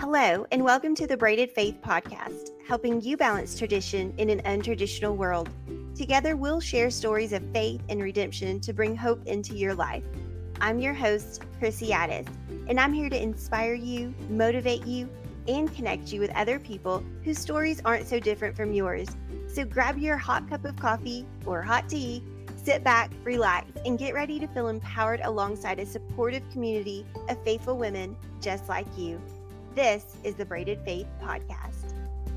Hello, and welcome to the Braided Faith podcast, helping you balance tradition in an untraditional world. Together, we'll share stories of faith and redemption to bring hope into your life. I'm your host, Chrissy Addis, and I'm here to inspire you, motivate you, and connect you with other people whose stories aren't so different from yours. So grab your hot cup of coffee or hot tea, sit back, relax, and get ready to feel empowered alongside a supportive community of faithful women just like you. This is the Braided Faith podcast.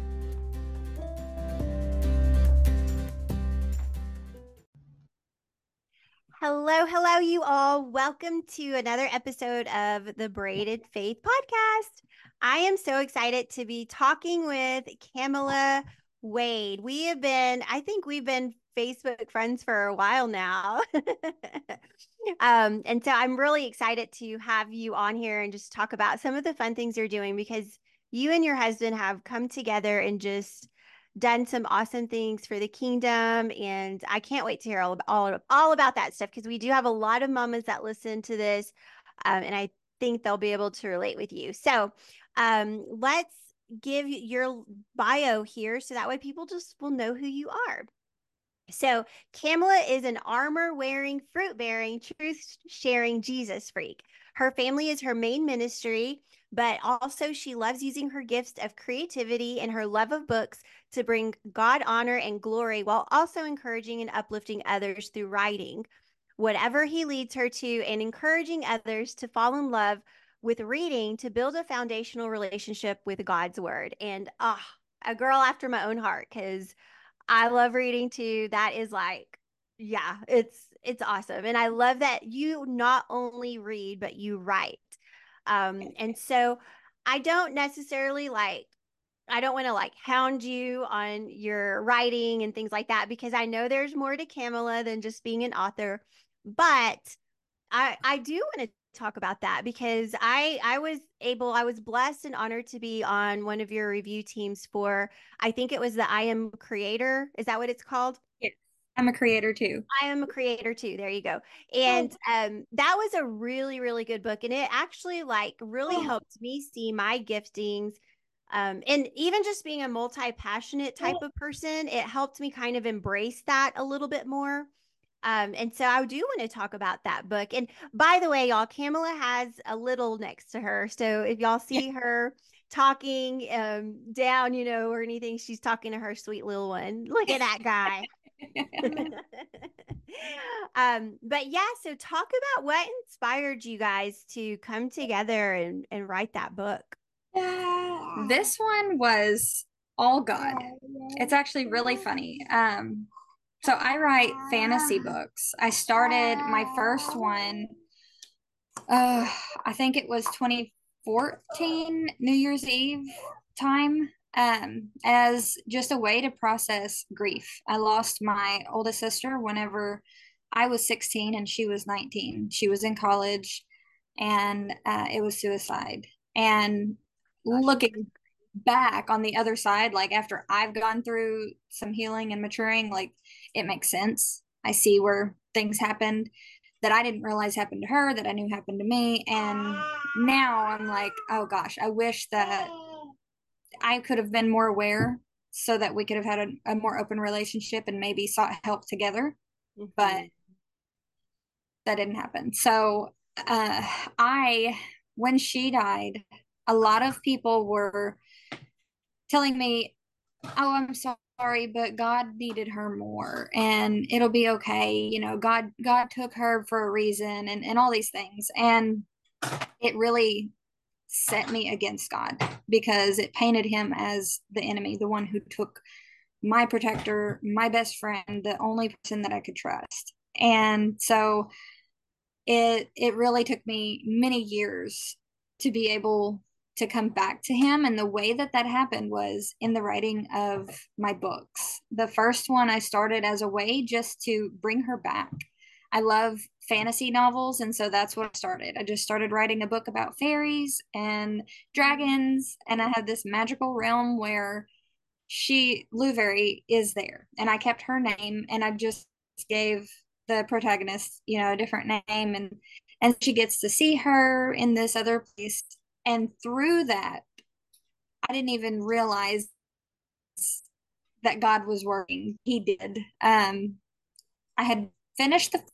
Hello, you all. Welcome to another episode of the Braided Faith podcast. I am so excited to be talking with Kamala Wade. I think we've been Facebook friends for a while now. And so I'm really excited to have you on here and just talk about some of the fun things you're doing, because you and your husband have come together and just done some awesome things for the kingdom. And I can't wait to hear all about that stuff, because we do have a lot of mamas that listen to this. And I think they'll be able to relate with you. So let's give your bio here so that way people just will know who you are. So Kamala is an armor-wearing, fruit-bearing, truth-sharing Jesus freak. Her family is her main ministry, but also she loves using her gifts of creativity and her love of books to bring God honor and glory, while also encouraging and uplifting others through writing, whatever he leads her to, and encouraging others to fall in love with reading to build a foundational relationship with God's word. And a girl after my own heart, because I love reading too. That is it's awesome. And I love that you not only read, but you write. And so I don't necessarily I don't want to hound you on your writing and things like that, because I know there's more to Kamala than just being an author. But I do want to talk about that, because I was blessed and honored to be on one of your review teams for, I think it was the I Am Creator. Is that what it's called? Yes, I'm a creator too. I Am a Creator too. There you go. And that was a really, really good book. And it actually really helped me see my giftings. And even just being a multi-passionate type of person, it helped me kind of embrace that a little bit more. And so I do want to talk about that book. And by the way, y'all, Kamala has a little next to her. So if y'all see her talking down, or anything, she's talking to her sweet little one. Look at that guy. But yeah, so talk about what inspired you guys to come together and write that book. This one was all God. It's actually really funny. So I write fantasy books. I started my first one, I think it was 2014 New Year's Eve time, as just a way to process grief. I lost my oldest sister whenever I was 16 and she was 19. She was in college, and it was suicide. And looking back on the other side, after I've gone through some healing and maturing, it makes sense. I see where things happened that I didn't realize happened to her, that I knew happened to me. And now I'm like, oh gosh, I wish that I could have been more aware so that we could have had a more open relationship and maybe sought help together. Mm-hmm. But that didn't happen. So when she died, a lot of people were telling me, oh, I'm sorry, but God needed her more and it'll be okay. God took her for a reason, and all these things. And it really set me against God, because it painted him as the enemy, the one who took my protector, my best friend, the only person that I could trust. And so it really took me many years to be able to come back to him. And the way that happened was in the writing of my books. The first one I started as a way just to bring her back. I love fantasy novels, and so that's what I started. I just started writing a book about fairies and dragons, and I had this magical realm where Louvery is there, and I kept her name, and I just gave the protagonist, a different name, and she gets to see her in this other place. And through that, didn't even realize that God was working. He did. I had finished the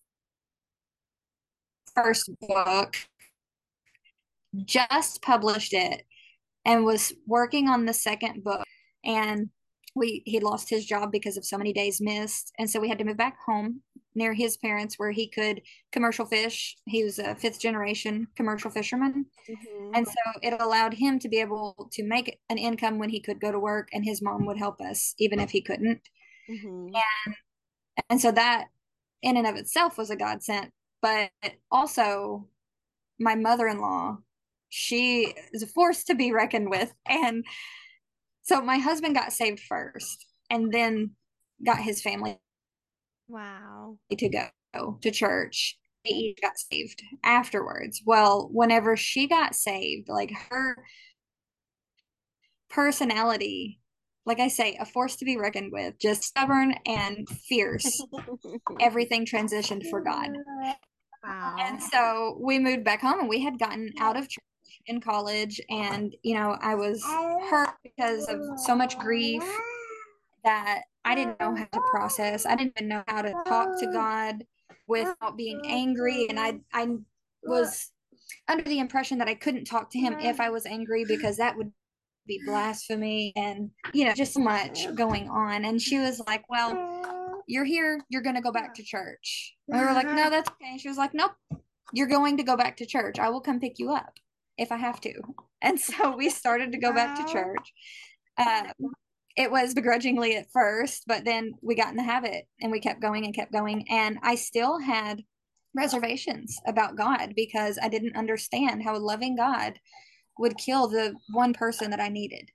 first book, just published it, and was working on the second book. And he lost his job because of so many days missed. And so we had to move back home near his parents where he could commercial fish. He was a fifth generation commercial fisherman. Mm-hmm. And so it allowed him to be able to make an income when he could go to work, and his mom would help us even if he couldn't. Mm-hmm. And so that in and of itself was a godsend. But also my mother-in-law, she is a force to be reckoned with. And so my husband got saved first and then got his family Wow. to go to church. They each got saved afterwards. Well, whenever she got saved, like her personality, like I say, a force to be reckoned with, just stubborn and fierce. Everything transitioned for God. Wow. And so we moved back home, and we had gotten out of church in college. And, I was hurt because of so much grief that I didn't know how to process. I didn't even know how to talk to God without being angry. And I was under the impression that I couldn't talk to him if I was angry, because that would be blasphemy, and just so much going on. And she was like, well, you're here, you're going to go back to church. And we were like, no, that's okay. And she was like, nope, you're going to go back to church. I will come pick you up if I have to. And so we started to go back to church. It was begrudgingly at first, but then we got in the habit, and we kept going and kept going. And I still had reservations about God because I didn't understand how a loving God would kill the one person that I needed.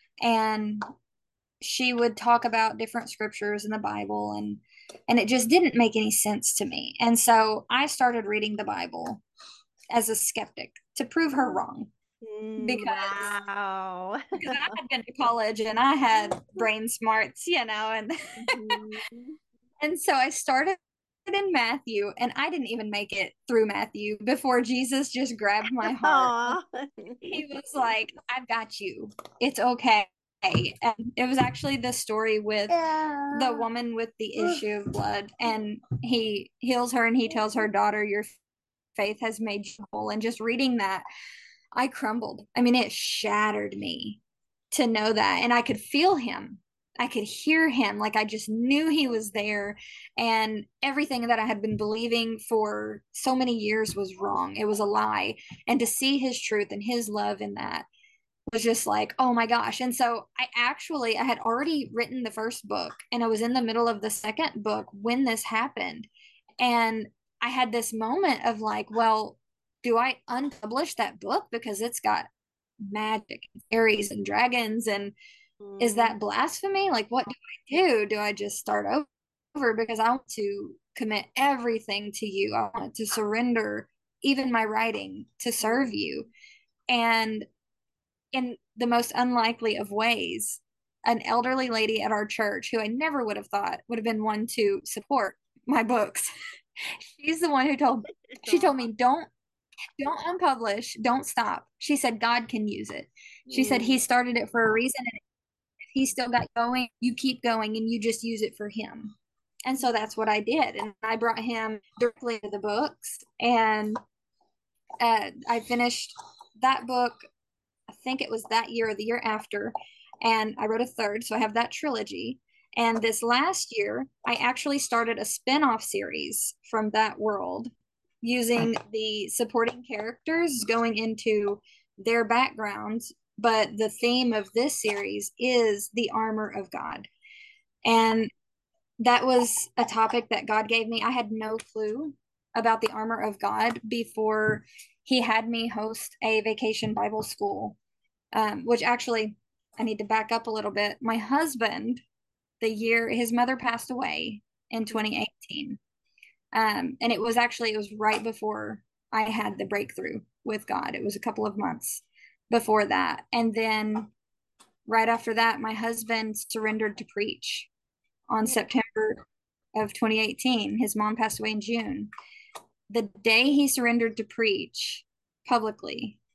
And she would talk about different scriptures in the Bible, and it just didn't make any sense to me. And so I started reading the Bible as a skeptic to prove her wrong. Because Wow. I had been to college and I had brain smarts, and Mm-hmm. and so I started in Matthew, and I didn't even make it through Matthew before Jesus just grabbed my heart. He was like, I've got you. It's okay. And it was actually the story with the woman with the issue of blood, and he heals her and he tells her, daughter, your faith has made you whole. And just reading that, I crumbled. I mean, it shattered me to know that. And I could feel him. I could hear him. Like I just knew he was there. And everything that I had been believing for so many years was wrong. It was a lie. And to see his truth and his love in that was just like, oh my gosh. And so I had already written the first book, and I was in the middle of the second book when this happened. And I had this moment of like, well, do I unpublish that book because it's got magic, fairies, and dragons? And is that blasphemy? Like, what do I do? Do I just start over? Because I want to commit everything to you. I want to surrender even my writing to serve you. And in the most unlikely of ways, an elderly lady at our church who I never would have thought would have been one to support my books. She's the one who she told me, don't unpublish, don't stop. She said, God can use it. She said, he started it for a reason, and if he still got going, you keep going and you just use it for him. And so that's what I did. And I brought him directly to the books, and I finished that book. I think it was that year or the year after, and I wrote a third, so I have that trilogy. And this last year, I actually started a spin-off series from that world, using the supporting characters going into their backgrounds. But the theme of this series is the armor of God. And that was a topic that God gave me. I had no clue about the armor of God before he had me host a vacation Bible school, which actually, I need to back up a little bit. My husband, the year his mother passed away in 2018, and it was right before I had the breakthrough with God. It was a couple of months before that. And then right after that, my husband surrendered to preach on September of 2018. His mom passed away in June. The day he surrendered to preach publicly,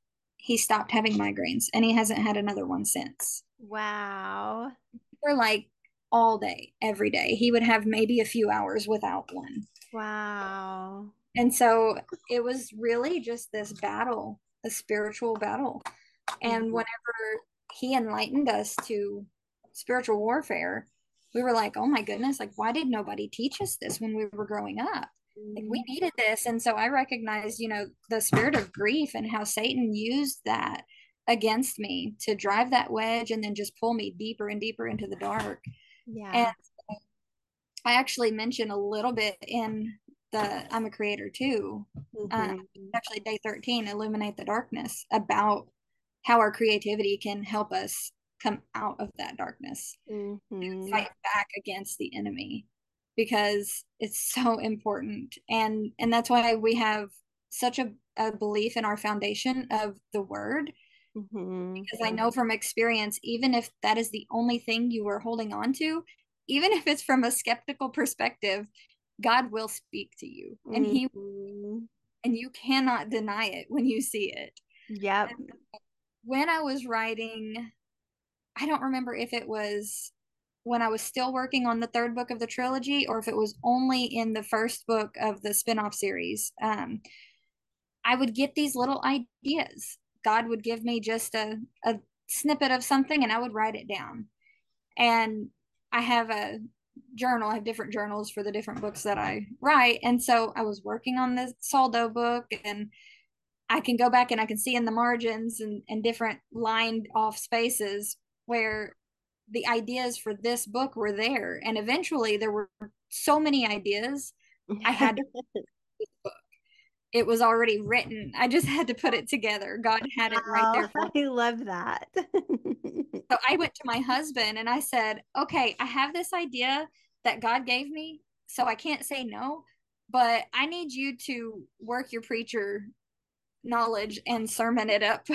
he stopped having migraines, and he hasn't had another one since. Wow. For like all day, every day. He would have maybe a few hours without one. Wow. And so it was really just this battle, a spiritual battle. And Mhm. whenever he enlightened us to spiritual warfare, we were like, oh my goodness, like, why did nobody teach us this when we were growing up? Like, we needed this. And so I recognized, the spirit of grief and how Satan used that against me to drive that wedge and then just pull me deeper and deeper into the dark. And Yeah. I actually mentioned a little bit in the I'm a Creator too. Uh, Mhm. actually, day 13, Illuminate the Darkness, about how our creativity can help us come out of that darkness, Mhm. fight back against the enemy, because it's so important. And that's why we have such a belief in our foundation of the word, Mhm. because I know from experience, even if that is the only thing you are holding on to, even if it's from a skeptical perspective, God will speak to you, Mhm. and you cannot deny it when you see it. Yep. When I was writing, I don't remember if it was when I was still working on the third book of the trilogy or if it was only in the first book of the spin-off series. I would get these little ideas. God would give me just a snippet of something and I would write it down. And I have a journal. I have different journals for the different books that I write. And so I was working on the Saldo book, and I can go back and I can see in the margins and different lined off spaces where the ideas for this book were there. And eventually there were so many ideas. I had it was already written. I just had to put it together. God had it right Wow. there for me. I love that. So I went to my husband and I said, okay, I have this idea that God gave me, so I can't say no, but I need you to work your preacher knowledge and sermon it up.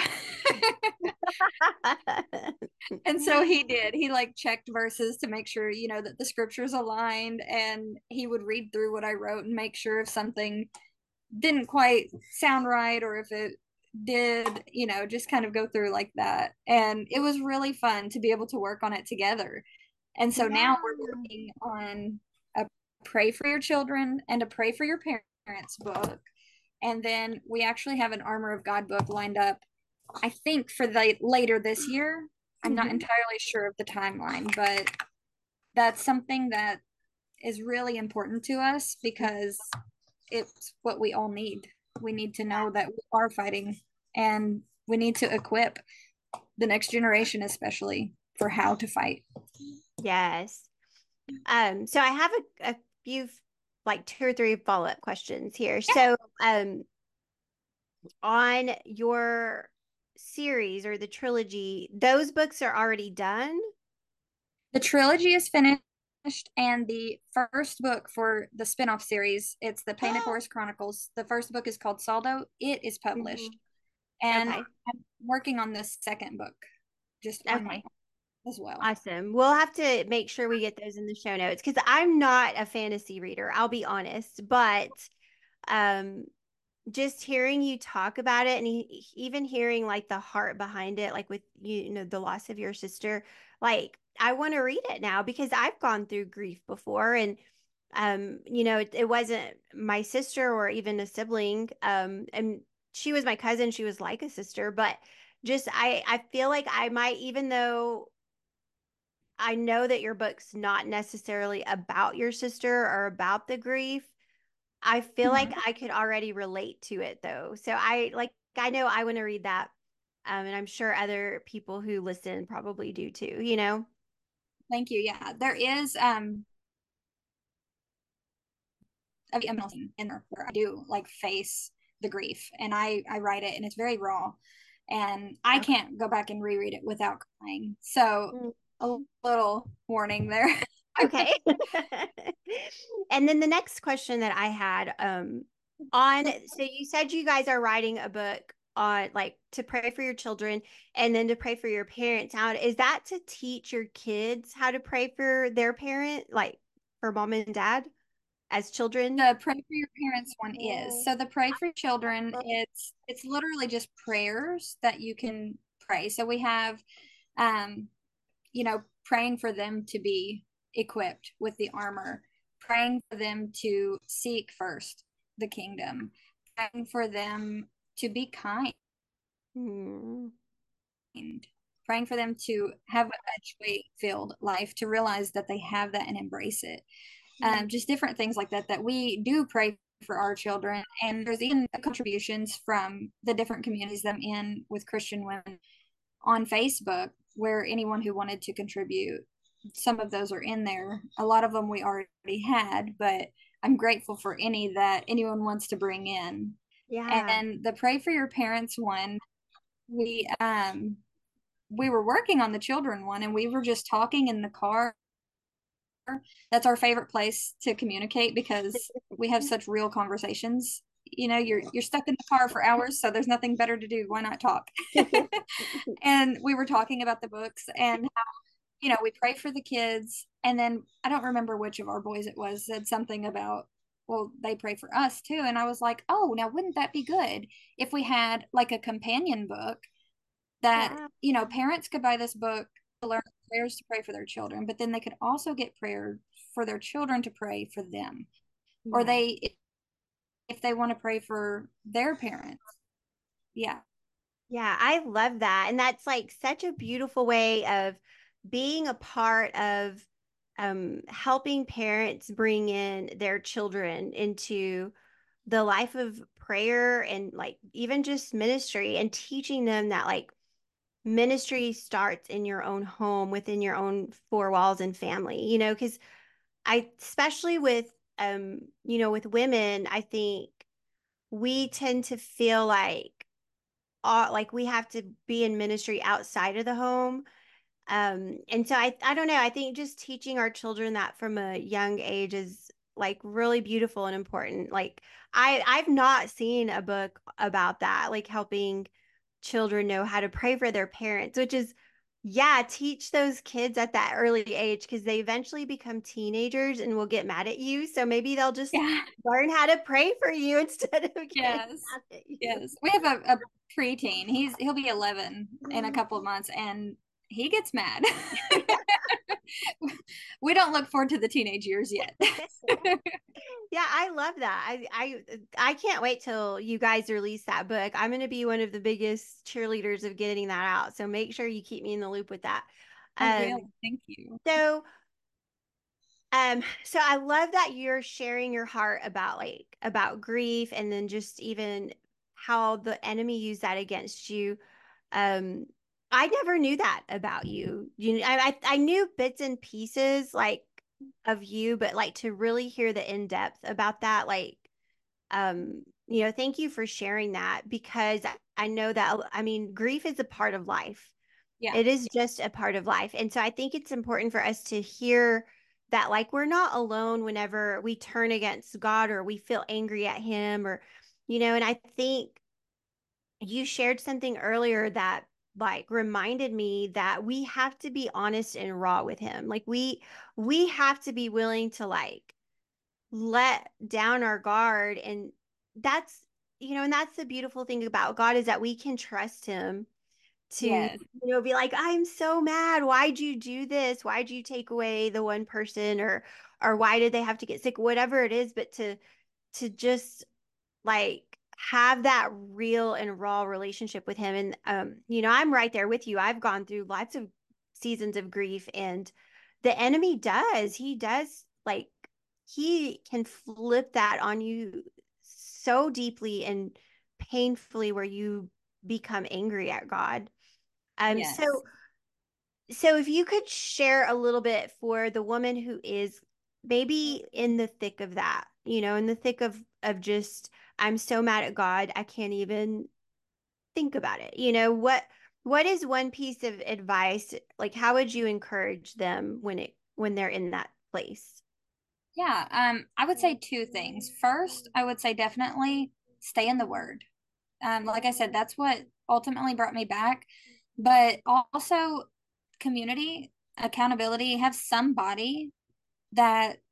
And so he did. He like checked verses to make sure, that the scriptures aligned, and he would read through what I wrote and make sure if something didn't quite sound right or if it did, just kind of go through like that. And it was really fun to be able to work on it together. And so now we're Yeah. working on a Pray for Your Children and a Pray for Your Parents book. And then we actually have an Armor of God book lined up, I think, for the later this year. I'm not Mhm. entirely sure of the timeline, but that's something that is really important to us because it's what we all need. We need to know that we are fighting, and we need to equip the next generation, especially, for how to fight. Yes. So I have a few like two or three follow-up questions here. So, on your series or the trilogy, those books are already done? The trilogy is finished, and the first book for the spin-off series, it's the Painted Forest Chronicles. The first book is called Saldo. It is published. Mhm. And Okay. I'm working on this second book just on my Okay. own as well. Awesome. We'll have to make sure we get those in the show notes because I'm not a fantasy reader, I'll be honest, but um just hearing you talk about it and even hearing like the heart behind it, like with the loss of your sister, like I want to read it now because I've gone through grief before. And it wasn't my sister or even a sibling, and she was my cousin, she was like a sister, but just I feel like I might, even though I know that your book's not necessarily about your sister or about the grief, I feel like Mhm. I could already relate to it though. So I know I want to read that. And I'm sure other people who listen probably do too. Thank you. Yeah, there is a in there where I do like face the grief, and I write it, and it's very raw, and I Okay. can't go back and reread it without crying. So Mm. a little warning there. Okay. And then the next question that I had, so you said you guys are writing a book on like to pray for your children and then to pray for your parents. Now, is that to teach your kids how to pray for their parent, like for mom and dad? as children? The Pray for Your Parents one is. So the Pray for Children, it's literally just prayers that you can pray. So we have um, praying for them to be equipped with the armor, praying for them to seek first the kingdom, praying for them to be kind, Hmm. praying for them to have a joy-filled life, to realize that they have that and embrace it. Just different things like that that we do pray for our children. And there's even contributions from the different communities that I'm in with Christian women on Facebook, where anyone who wanted to contribute, some of those are in there. A lot of them we already had, but I'm grateful for any that anyone wants to bring in. Yeah. And the Pray for Your Parents one, we we were working on the children one, and we were just talking in the car. That's our favorite place to communicate because we have such real conversations. You're stuck in the car for hours, so there's nothing better to do. Why not talk? And we were talking about the books and how, we pray for the kids. And then I don't remember which of our boys it was said something about, well, they pray for us too. And I was like, oh, now wouldn't that be good if we had like a companion book that, Yeah. parents could buy this book to learn prayers to pray for their children, but then they could also get prayer for their children to pray for them. Or Yeah. if they want to pray for their parents. Yeah. Yeah, I love that. And that's like such a beautiful way of being a part of helping parents bring in their children into the life of prayer and like even just ministry and teaching them that like ministry starts in your own home within your own four walls and family, because especially with with women, I think we tend to feel like we have to be in ministry outside of the home. And so I don't know, I think just teaching our children that from a young age is like really beautiful and important. Like I've not seen a book about that, like helping children know how to pray for their parents, which is, yeah, teach those kids at that early age because they eventually become teenagers and will get mad at you. So maybe they'll just Yeah. learn how to pray for you instead of getting Yes. mad at you. Yes. We have a preteen. He'll be 11 in a couple of months, and he gets mad. We don't look forward to the teenage years yet. Yeah, I love that. I can't wait till you guys release that book. I'm going to be one of the biggest cheerleaders of getting that out. So make sure you keep me in the loop with that. I will. Um, Thank you. so so I love that you're sharing your heart about about grief and then just even how the enemy used that against you. Um, I never knew that about you. I knew bits and pieces like of you, but like to really hear the in depth about that, thank you for sharing that because I know that I mean grief is a part of life. Yeah. It is just a part of life. And so I think it's important for us to hear that, like, we're not alone whenever we turn against God or we feel angry at Him, and I think you shared something earlier that, like, reminded me that we have to be honest and raw with Him. Like, we have to be willing to, like, let down our guard. And that's, and that's the beautiful thing about God is that we can trust Him to Yes. be like, I'm so mad, why'd you do this, why'd you take away the one person, or why did they have to get sick, whatever it is, but to just like have that real and raw relationship with him. And I'm right there with you. I've gone through lots of seasons of grief, and the enemy he does like he can flip that on you so deeply and painfully where you become angry at God. Um, Yes. so so if you could share a little bit for the woman who is maybe in the thick of that, in the thick of just I'm so mad at God, I can't even think about it. What is one piece of advice? Like how would you encourage them when they're in that place? Yeah. I would say two things. First, I would say definitely stay in the word. Like I said, that's what ultimately brought me back. But also community, accountability, have somebody that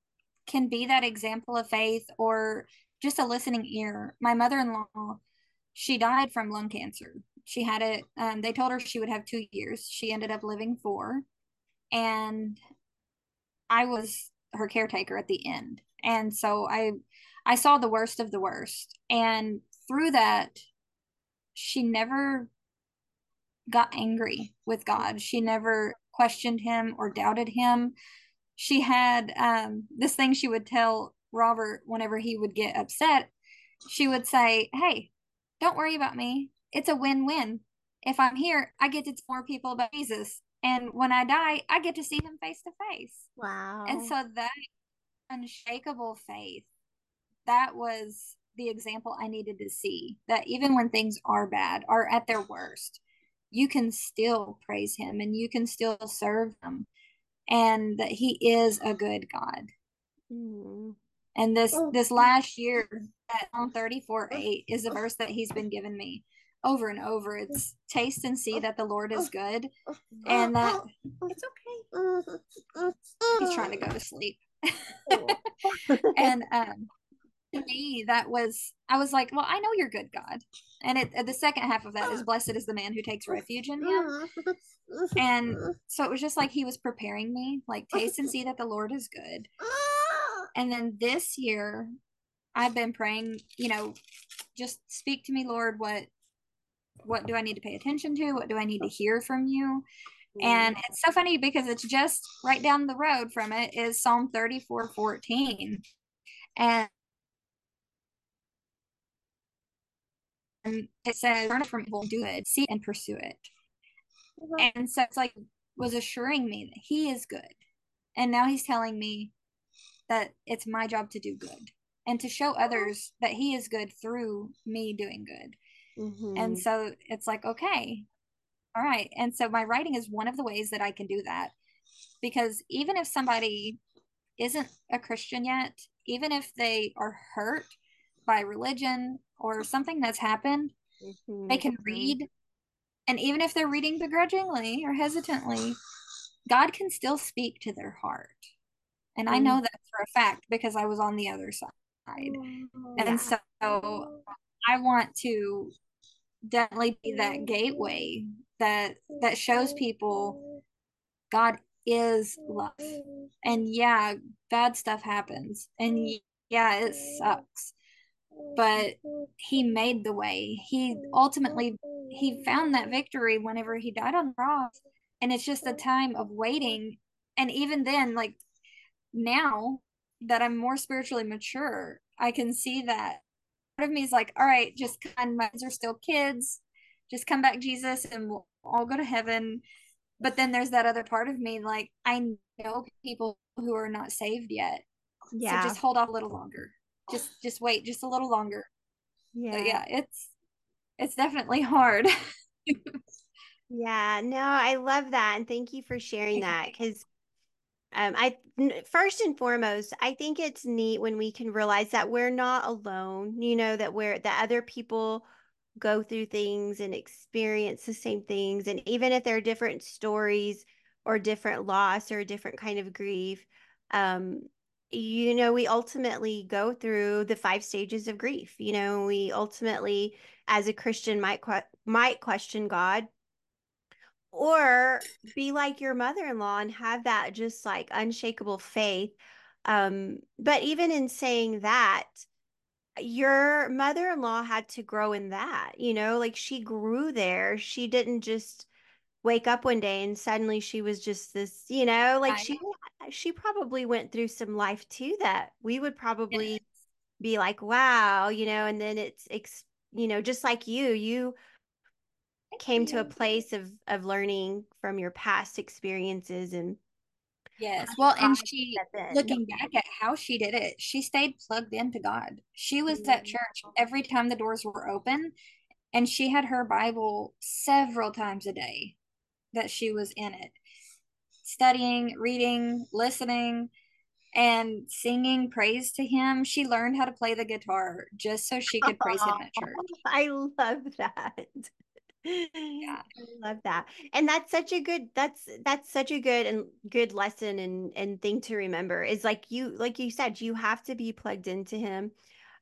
can be that example of faith or just a listening ear. My mother-in-law, she died from lung cancer. She had it, they told her she would have 2 years. She ended up living 4. And I was her caretaker at the end. And so I saw the worst of the worst. And through that, she never got angry with God. She never questioned him or doubted him. She had this thing she would tell Robert whenever he would get upset. She would say, "Hey, don't worry about me. It's a win-win. If I'm here, I get to tell more people about Jesus. And when I die, I get to see him face to face." And Wow. so that unshakable faith, that was the example I needed to see, that even when things are bad, are at their worst, you can still praise him and you can still serve him, and that he is a good God. Mm. And this last year, that Psalm 34:8 is a verse that he's been giving me over and over. It's taste and see that the Lord is good. And that it's okay. He's trying to go to sleep. And to me, that was, I was like, well, I know you're good, God. And the second half of that is, blessed is the man who takes refuge in him. And so it was just like he was preparing me, like, taste and see that the Lord is good. And then this year, I've been praying, just speak to me, Lord. What do I need to pay attention to? What do I need to hear from you? And it's so funny because it's just right down the road from it is Psalm 34:14. And it says, turn from evil, do it, seek and pursue it. And so it's like, was assuring me that he is good. And now he's telling me that it's my job to do good and to show others that he is good through me doing good. Mm-hmm. And so it's like, okay, all right. And so my writing is one of the ways that I can do that, because even if somebody isn't a Christian yet, even if they are hurt by religion or something that's happened, Mm-hmm. they can read. And even if they're reading begrudgingly or hesitantly, God can still speak to their heart. And I know that for a fact because I was on the other side. And so I want to definitely be that gateway that shows people God is love. And yeah, bad stuff happens. And yeah, it sucks. But he made the way. He ultimately he found that victory whenever he died on the cross. And it's just a time of waiting. And even then, like, now that I'm more spiritually mature, I can see that part of me is like, all right, just kind of, my kids are still kids. Just come back, Jesus, and we'll all go to heaven. But then there's that other part of me, like, I know people who are not saved yet. So just hold off a little longer. Just wait just a little longer. Yeah. But yeah, it's definitely hard. Yeah, no, I love that. And thank you for sharing that. Because first and foremost, I think it's neat when we can realize that we're not alone, that other people go through things and experience the same things. And even if they're different stories or different loss or a different kind of grief, um, we ultimately go through the 5 stages of grief. We ultimately, as a Christian, might question God, or be like your mother-in-law and have that just like unshakable faith. But even in saying that, your mother-in-law had to grow in that, like she grew there. She didn't just wake up one day and suddenly she was just this, like she probably went through some life too that we would probably be like, wow, and then just like you came to a place of learning from your past experiences and Yes. Well, and she, step in. looking back at how she did it, she stayed plugged into God. She was at church every time the doors were open, and she had her Bible several times a day that she was in it, studying, reading, listening, and singing praise to him. She learned how to play the guitar just so she could praise him at church. I love that. Yeah. I love that. And that's such a good and good lesson and thing to remember is like you said, you have to be plugged into him.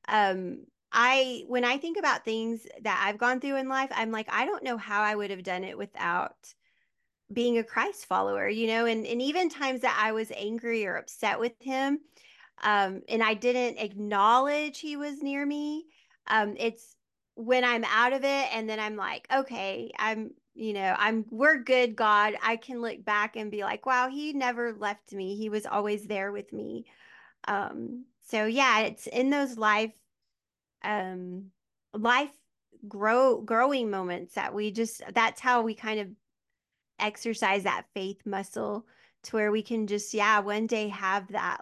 I when I think about things that I've gone through in life, I'm like, I don't know how I would have done it without being a Christ follower, and even times that I was angry or upset with him, and I didn't acknowledge he was near me. It's when I'm out of it and then I'm like, okay, we're good, God. I can look back and be like, wow, he never left me. He was always there with me. So yeah, it's in those um, life growing moments that that's how we kind of exercise that faith muscle to where we can just, yeah, one day have that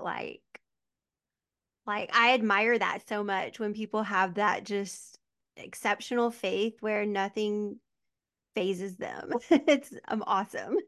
like I admire that so much when people have that just exceptional faith where nothing phases them. It's awesome.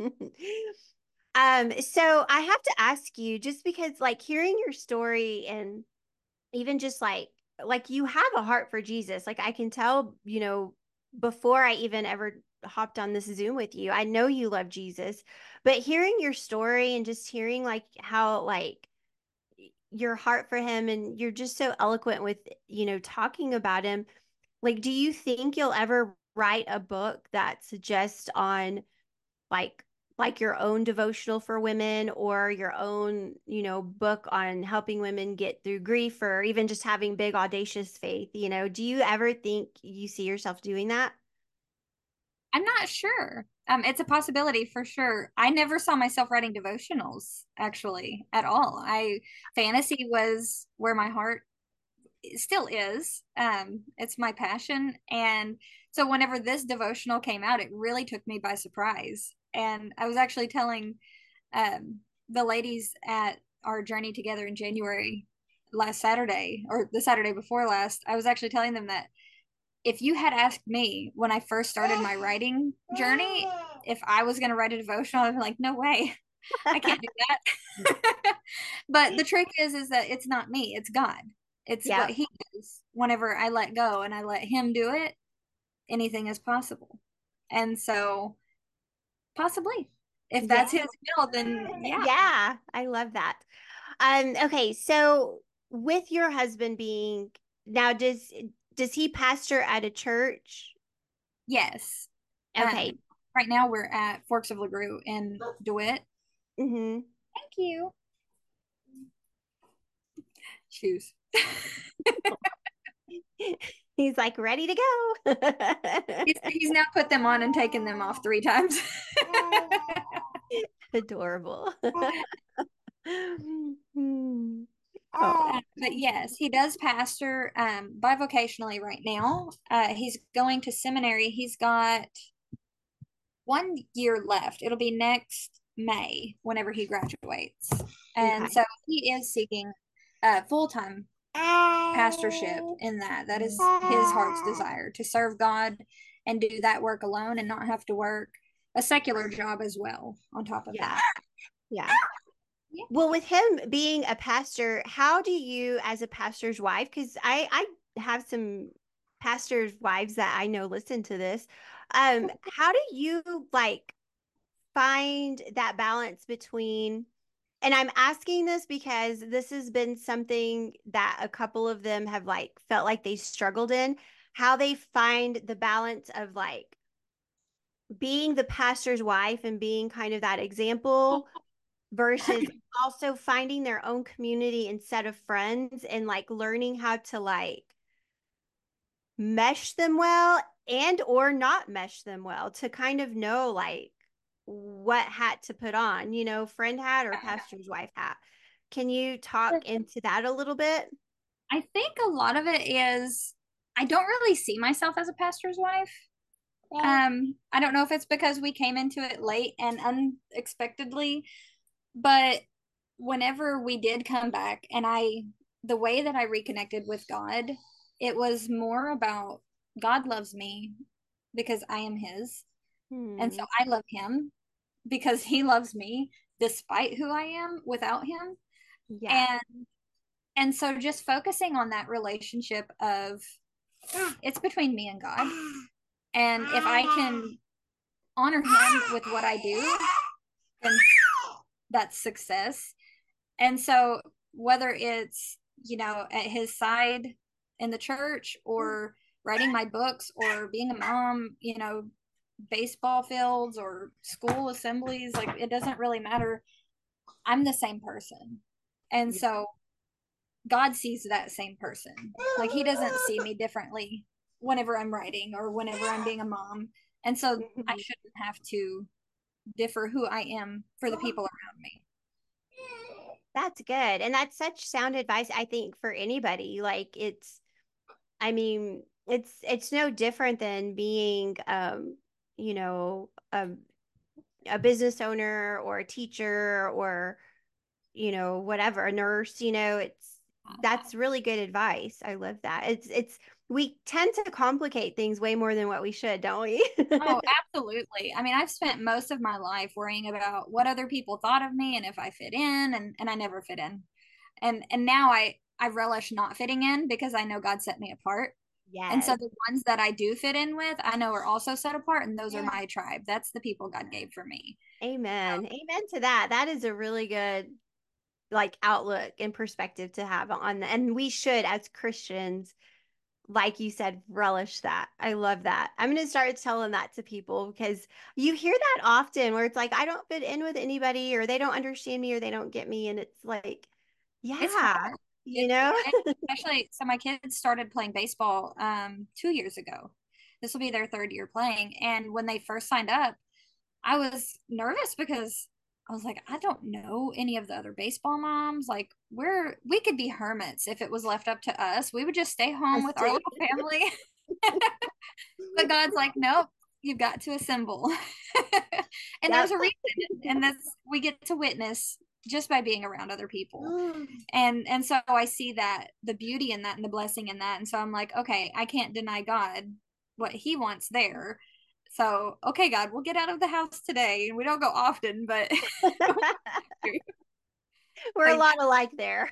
So I have to ask you, just because like hearing your story and even just like you have a heart for Jesus. Like I can tell, before I even ever hopped on this Zoom with you, I know you love Jesus. But hearing your story and just hearing like how like your heart for him and you're just so eloquent with, talking about him. Like, do you think you'll ever write a book that's just on like your own devotional for women or your own, book on helping women get through grief or even just having big audacious faith, do you ever think you see yourself doing that? I'm not sure. It's a possibility for sure. I never saw myself writing devotionals actually at all. Fantasy was where my heart still is. It's my passion. And so whenever this devotional came out, it really took me by surprise. And I was actually telling the ladies at our journey together in January last Saturday, or the Saturday before last, I was actually telling them that if you had asked me when I first started my writing journey if I was going to write a devotional, I'd be like, no way. I can't do that. But the trick is that it's not me, it's God. It's what Yeah. he does. Whenever I let go and I let him do it, anything is possible. And so possibly if Yeah. that's his will, then yeah. Yeah. I love that. Okay, so with your husband being now, does he pastor at a church? Yes. Okay. Right now we're at Forks of LaGrue in DeWitt. Mm-hmm. Thank you. Shoes. He's like ready to go. He's now put them on and taken them off 3 times. Adorable. Hmm. Oh, But yes, he does pastor bivocationally right now. He's going to seminary. He's got 1 year left. It'll be next May whenever he graduates. And okay. so he is seeking full time pastorship in that. That is his heart's desire to serve God and do that work alone and not have to work a secular job as well on top of Yeah. that. Yeah. Yeah. Well, with him being a pastor, how do you, as a pastor's wife, because I have some pastors' wives that I know listen to this. How do you like find that balance between, and I'm asking this because this has been something that a couple of them have like felt like they struggled in, how they find the balance of like being the pastor's wife and being kind of that example versus also finding their own community and set of friends and like learning how to like mesh them well and or not mesh them well to kind of know like what hat to put on, friend hat or pastor's wife hat. Can you talk into that a little bit? I think a lot of it is I don't really see myself as a pastor's wife. I don't know if it's because we came into it late and unexpectedly, but whenever we did come back and the way that I reconnected with God, it was more about God loves me because I am his. And so Hmm. I love him because he loves me despite who I am without him. Yeah. And so just focusing on that relationship of it's between me and God. And if I can honor him with what I do, then that's success. And so whether it's, at his side in the church, or writing my books, or being a mom, baseball fields or school assemblies, like it doesn't really matter. I'm the same person. And so God sees that same person. Like he doesn't see me differently whenever I'm writing or whenever I'm being a mom. And so I shouldn't have to differ who I am for the people around me. That's good. And that's such sound advice, I think, for anybody. Like I mean, it's no different than being you know, a business owner or a teacher or, whatever, a nurse, that's really good advice. I love that. We tend to complicate things way more than what we should, don't we? Oh, absolutely. I mean, I've spent most of my life worrying about what other people thought of me and if I fit in, and I never fit in. And now I relish not fitting in because I know God set me apart. And so Yes. the ones that I do fit in with, I know are also set apart, and those are my tribe. That's the people God gave for me. Amen. Amen to that. That is a really good like outlook and perspective to have on that. And we should, as Christians, like you said, relish that. I love that. I'm going to start telling that to people because you hear that often where it's like, I don't fit in with anybody or they don't understand me or they don't get me. And it's like, It's yeah, hard. you know? Especially, so my kids started playing baseball 2 years ago. This will be their third year playing. And when they first signed up, I was nervous because I was like, I don't know any of the other baseball moms. Like, we could be hermits if it was left up to us. We would just stay home with our Honestly. little family. But God's like, nope, you've got to assemble. And there's Yep. a reason. And that's, we get to witness just by being around other people. And so I see that, the beauty in that and the blessing in that. And so I'm like, okay, I can't deny God what he wants there. So, okay, God, we'll get out of the house today. We don't go often, but We're a like, lot alike there.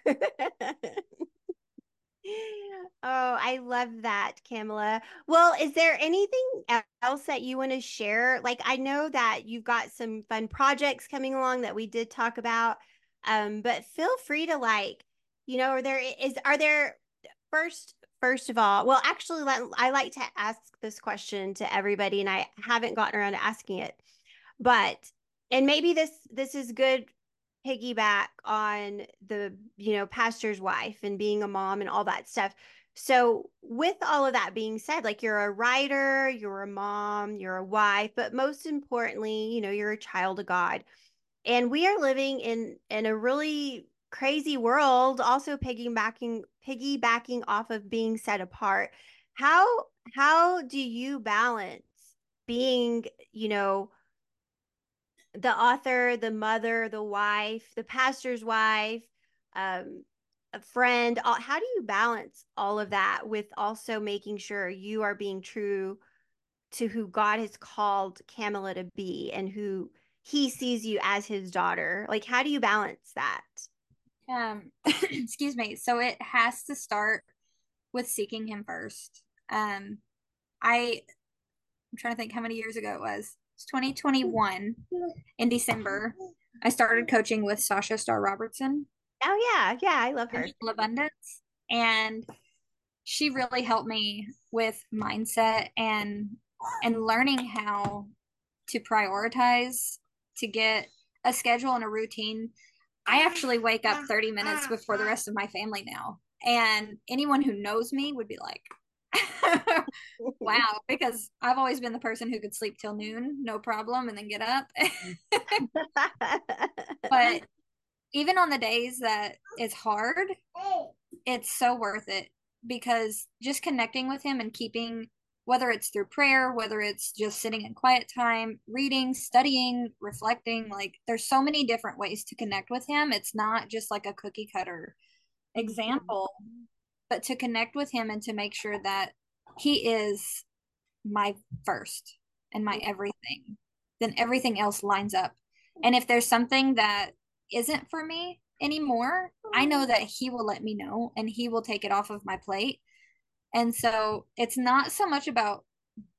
Oh, I love that, Kamala. Well, is there anything else that you want to share? Like, I know that you've got some fun projects coming along that we did talk about. But feel free to are there first of all, well, actually, I like to ask this question to everybody, and I haven't gotten around to asking it, but and maybe this is good piggyback on the pastor's wife and being a mom and all that stuff. So with all of that being said, like you're a writer, you're a mom, you're a wife, but most importantly, you're a child of God. And we are living in a really crazy world, also piggybacking off of being set apart. How do you balance being, the author, the mother, the wife, the pastor's wife, um, a friend? How do you balance all of that with also making sure you are being true to who God has called Kamala to be and who he sees you as his daughter? Like, how do you balance that? excuse me. So it has to start with seeking him first. I'm trying to think how many years ago it was. It's 2021 in December. I started coaching with Sasha Starr Robertson, Oh yeah, yeah, I love her. Financial Abundance, and she really helped me with mindset and learning how to prioritize, to get a schedule and a routine. I actually wake up 30 minutes before the rest of my family now. And anyone who knows me would be like, wow, because I've always been the person who could sleep till noon, no problem, and then get up. But even on the days that it's hard, it's so worth it, because just connecting with him and keeping, whether it's through prayer, whether it's just sitting in quiet time, reading, studying, reflecting, like there's so many different ways to connect with him. It's not just like a cookie cutter example, but to connect with him and to make sure that he is my first and my everything, then everything else lines up. And if there's something that isn't for me anymore, I know that he will let me know and he will take it off of my plate. And so it's not so much about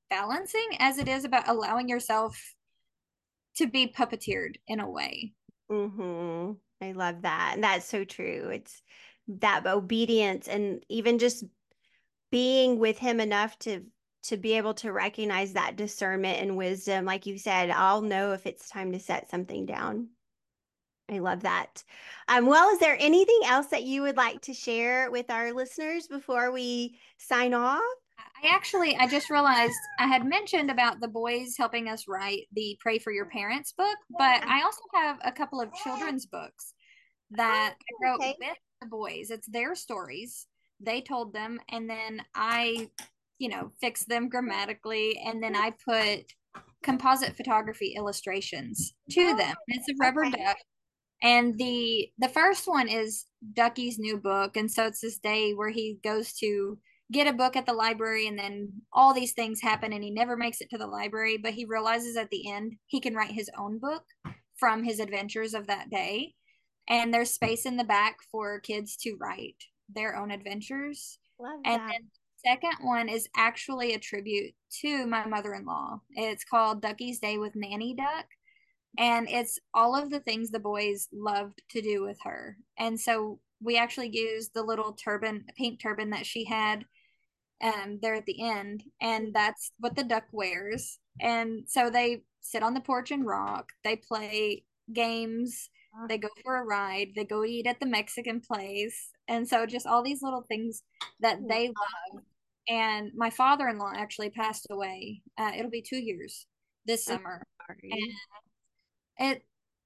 balancing as it is about allowing yourself to be puppeteered in a way. Mm-hmm. I love that. And that's so true. It's that obedience and even just being with him enough to be able to recognize that discernment and wisdom. Like you said, I'll know if it's time to set something down. I love that. Well, is there anything else that you would like to share with our listeners before we sign off? I just realized I had mentioned about the boys helping us write the Pray for Your Parents book, but I also have a couple of children's books that I wrote Okay. with the boys. It's their stories. They told them, and then I, fixed them grammatically, and then I put composite photography illustrations to them. It's a rubber Okay. duck. And the first one is Ducky's new book. And so it's this day where he goes to get a book at the library, and then all these things happen and he never makes it to the library, but he realizes at the end he can write his own book from his adventures of that day. And there's space in the back for kids to write their own adventures. Love And that. then the second one is actually a tribute to my mother-in-law. It's called Ducky's Day with Nanny Duck, and it's all of the things the boys loved to do with her. And so we actually used the little turban, pink turban that she had there at the end, and that's what the duck wears. And so they sit on the porch and rock, they play games, they go for a ride, they go eat at the Mexican place. And so just all these little things that they love. And my father-in-law actually passed away. It'll be 2 years this I'm summer. And sorry. it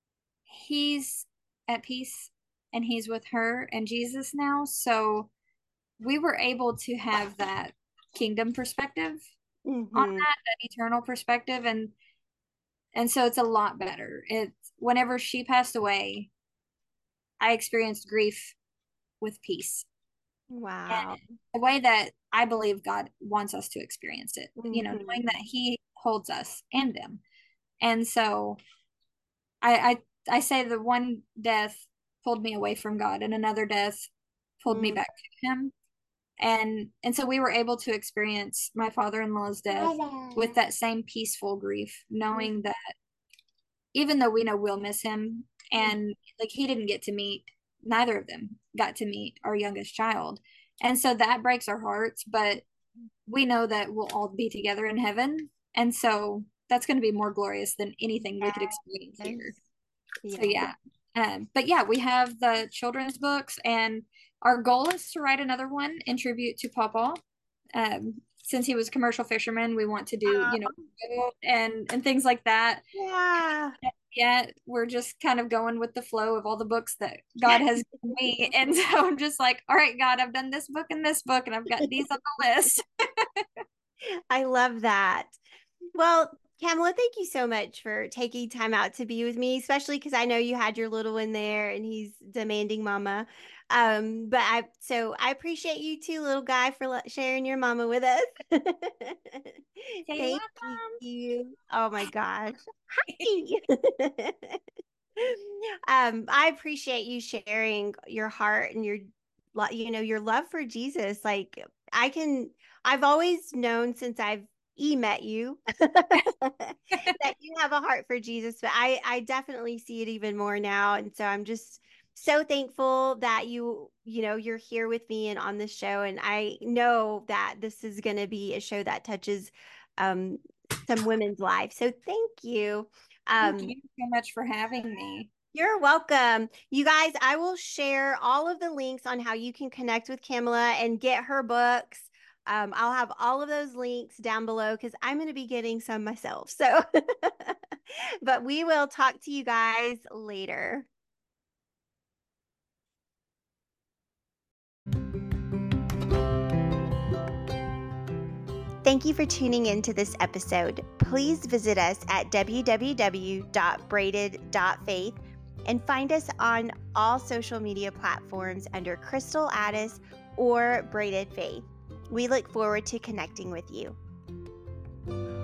he's at peace and he's with her and Jesus now. So we were able to have that kingdom perspective on Mm-hmm. that eternal perspective, and so it's a lot better. It's whenever she passed away, I experienced grief with peace, Wow. and the way that I believe God wants us to experience it, knowing that Mm-hmm. he holds us and them. And so I say the one death pulled me away from God, and another death pulled me back to him. And so we were able to experience my father-in-law's death with that same peaceful grief, knowing that even though we know we'll miss him, and like he didn't get to meet, neither of them got to meet our youngest child. And so that breaks our hearts, but we know that we'll all be together in heaven. And so that's going to be more glorious than anything we could experience here. Yes. So Yeah. yeah. But yeah, we have the children's books, and our goal is to write another one in tribute to Papa. Since he was a commercial fisherman, we want to do, and things like that. Yeah. Yeah, we're just kind of going with the flow of all the books that God has given me. And so I'm just like, all right, God, I've done this book, and I've got these on the list. I love that. Well, Kamala, thank you so much for taking time out to be with me, especially because I know you had your little one there and he's demanding mama. But I appreciate you too, little guy, for sharing your mama with us. Okay, Thank welcome. you. Oh my gosh. Hi. I appreciate you sharing your heart and your love for Jesus. Like I've always known since I've met you that you have a heart for Jesus, but I definitely see it even more now. And so I'm just so thankful that you're here with me and on this show. And I know that this is going to be a show that touches um, some women's lives. So thank you. Thank Um, you so much for having me. you're welcome. You guys, I will share all of the links on how you can connect with Kamala and get her books. I'll have all of those links down below because I'm going to be getting some myself. So, but we will talk to you guys later. Thank you for tuning into this episode. Please visit us at www.braided.faith and find us on all social media platforms under Crystal Addis or Braided Faith. We look forward to connecting with you.